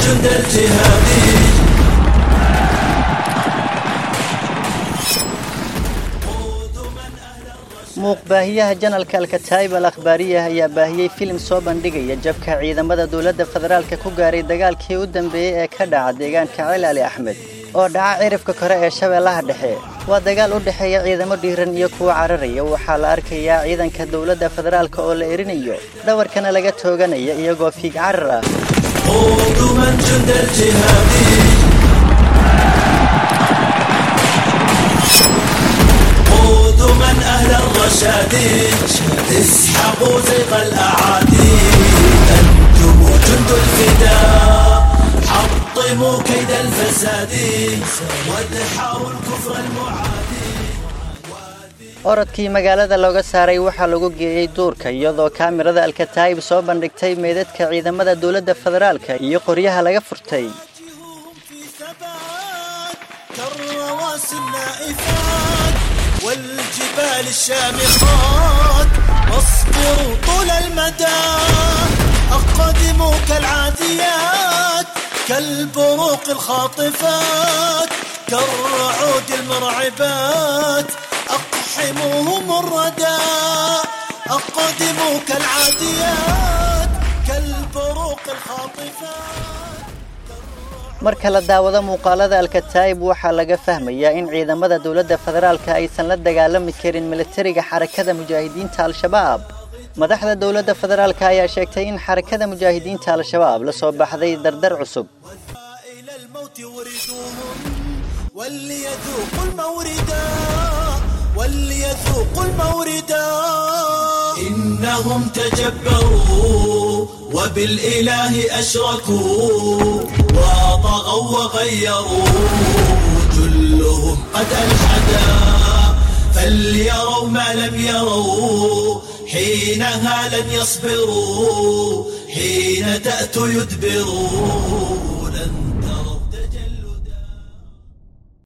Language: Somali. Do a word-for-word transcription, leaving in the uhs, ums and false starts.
جند الجهاد muuqbaahiyaha janalka alkataib al-akhbaariya ayaa baahiyey filim soo bandhigaya jabka ciidamada dawladda federaalka ku gaaray dagaalkii u dambeeyay ee ka dhaca deegaanka Ceel Ali Axmed oo dhaca cirifka kore ee Shabeellaha Dhexe waa dagaal u dhaxeeya ciidamo dhiiran iyo kuwa cararaya waxaa la arkayaa ciidanka dawladda federaalka oo la erinayo dhawarkana laga tooganayo iyagoo fiig carar ah قدما جند الجهاد قدما أهل الرشاد اسحقوا زيغ الأعادي أنتم جند الفداء حطموا كيد الفساد وادحروا الكفر المعادي orodkii magaalada looga saaray waxa lagu geeyay duurka iyadoo kaamirada alkataib soo bandhigtay meedadka ciidamada dawladda federaalka iyo qoryaha laga furtay والجبال الشامخات واصبروا طول المدى أقدموا كالعاديات كالبروق الخاطفات كالرعود المرعبات أقحموهم الردى أقدموا كالعاديات كالبروق الخاطفات marka la daawado muuqaalada alkataib waxa laga fahmayaa in ciidamada dawladda federaalka aysan la dagaalami karin militariga xarakada mujaahidiinta al-shabaab madaxda dawladda federaalka ayaa sheegtay in xarakada mujaahidiinta al-shabaab la soo baxday dardar cusub وليذوقوا الموردا وليذوقوا الموردا إنهم تجبروا وبالإله أشركوا وطغوا وغيروا جلهم قد ألحدا فليروا ما لم يروا حينها لن يصبروا حين تأتوا يدبروا لن